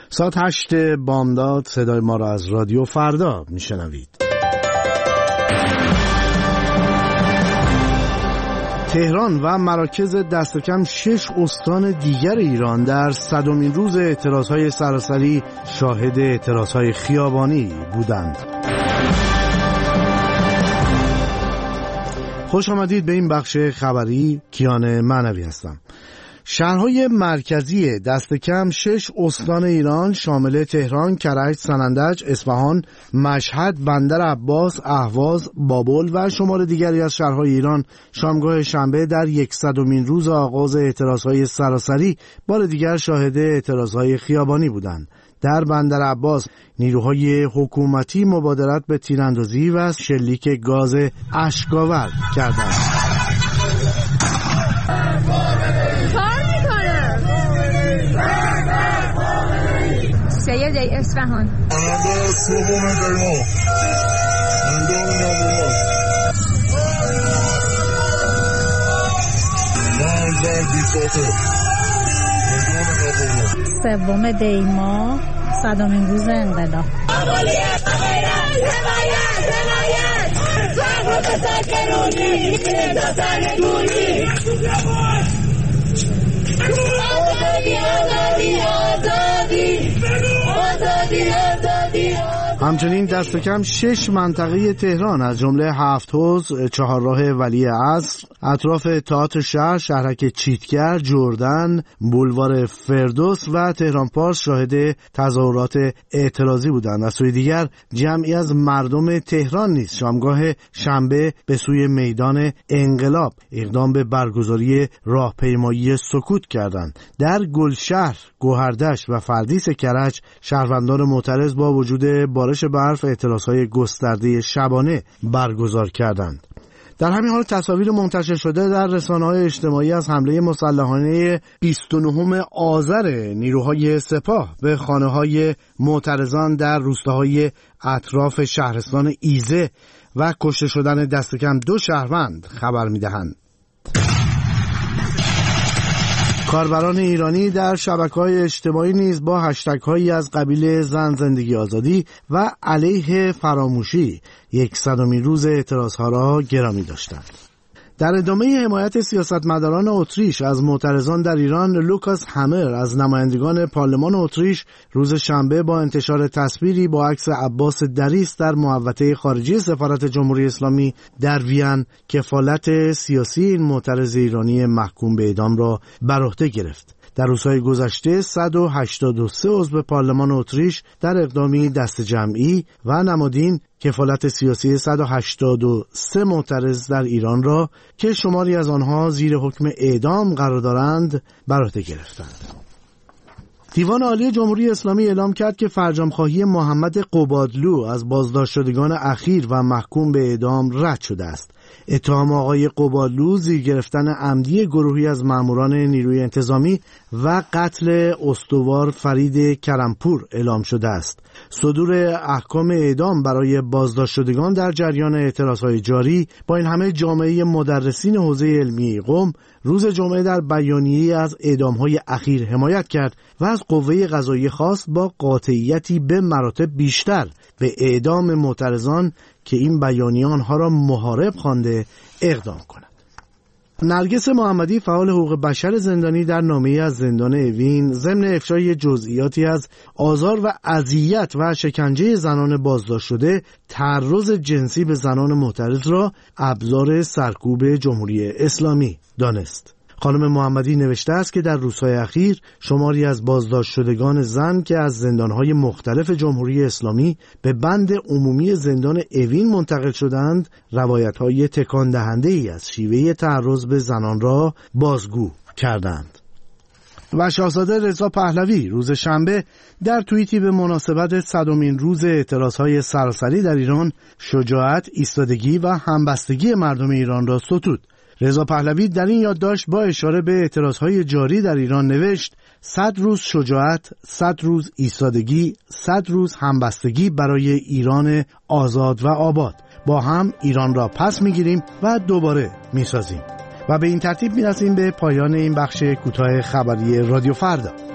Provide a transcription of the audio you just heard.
ساعت 8 بامداد صدای ما را از رادیو فردا میشنوید. تهران و مراکز دست کم 6 استان دیگر ایران در 100مین روز اعتراضهای سراسری شاهد اعتراضهای خیابانی بودند. خوش آمدید به این بخش خبری. کیان معنوی هستم. شهرهای مرکزی دست کم 6 استان ایران شامل تهران، کرج، سنندج، اصفهان، مشهد، بندر عباس، اهواز، بابل و شمار دیگری از شهرهای ایران شامگاه شنبه در 100مین روز آغاز اعتراضهای سراسری بار دیگر شاهد اعتراضهای خیابانی بودند. در بندر عباس نیروهای حکومتی مبادرت به تیراندازی و شلیک گاز اشک‌آور کردند. سید اصفهان سوم دی‌ماه 100مین روز انقلاب. همچنین دست کم 6 منطقه تهران از جمله 7 حوض، چهارراه ولی عصر، اطراف تئاتر شهر، شهرک چیتگر، جردن، بولوار فردوس و تهران پارس شاهد تظاهرات اعتراضی بودند. از سوی دیگر جمعی از مردم تهران نیز شامگاه شنبه به سوی میدان انقلاب اقدام به برگزاری راهپیمایی سکوت کردند. در گلشهر، گوهردشت و فردیس کرج شهروندان معترض با وجود بارش برف اعتراضهای گسترده شبانه برگزار کردند. در همین حال تصاویر منتشر شده در رسانه‌های اجتماعی از حمله مسلحانه 29 آذر نیروهای سپاه به خانه‌های معترضان در روستاهای اطراف شهرستان ایزه و کشته شدن دست کم 2 شهروند خبر می‌دهند. کاربران ایرانی در شبکه‌های اجتماعی نیز با هشتگ‌هایی از قبیل زن زندگی آزادی و علیه فراموشی 100مین روز اعتراضها را گرامی داشتند. در ادامه حمایت سیاستمداران اتریش از معترضان در ایران، لوکاس همر از نمایندگان پارلمان اتریش روز شنبه با انتشار تصویری با عکس عباس دریس در محوطه خارجی سفارت جمهوری اسلامی در وین کفالت سیاسی این معترض ایرانی محکوم به اعدام را بر عهده گرفت. در روزهای گذشته 183 عضو پارلمان اتریش در اقدامی دست جمعی و نمادین کفالت سیاسی 183 معترض در ایران را که شماری از آنها زیر حکم اعدام قرار دارند بر عهده گرفتند. دیوان عالی جمهوری اسلامی اعلام کرد که فرجام‌خواهی محمد قبادلو از بازداشت شدگان اخیر و محکوم به اعدام رد شده است. اتهام آقای قبادلو زیر گرفتن عمدی گروهی از ماموران نیروی انتظامی و قتل استوار فرید کرمپور اعلام شده است. صدور احکام اعدام برای بازداشت شدگان در جریان اعتراضهای جاری با این همه جامعه مدرسین حوزه علمی قم روز جمعه در بیانیه‌ای از اعدام‌های اخیر حمایت کرد و از قوه قضاییه خواست با قاطعیتی به مراتب بیشتر به اعدام معترضان که این بیانیه آنها را محارب خوانده اقدام کند. نرگس محمدی فعال حقوق بشر زندانی در نامه‌ای از زندان اوین ضمن افشای جزئیاتی از آزار و اذیت و شکنجه زنان بازداشت شده تعرض جنسی به زنان معترض را ابزار سرکوب جمهوری اسلامی دانست. خانم محمدی نوشته است که در روزهای اخیر شماری از بازداشت شدگان زن که از زندانهای مختلف جمهوری اسلامی به بند عمومی زندان اوین منتقل شدند روایت‌های تکان دهنده‌ای از شیوه تعرض به زنان را بازگو کردند. و شاهزاده رضا پهلوی روز شنبه در توییتی به مناسبت 100مین روز اعتراضهای سراسری در ایران شجاعت، ایستادگی و همبستگی مردم ایران را ستود. رضا پهلوی در این یادداشت با اشاره به اعتراضهای جاری در ایران نوشت: 100 روز شجاعت، 100 روز ایستادگی، 100 روز همبستگی برای ایران آزاد و آباد. با هم ایران را پس میگیریم و دوباره میسازیم. و به این ترتیب میرسیم به پایان این بخش کوتاه خبری رادیو فردا.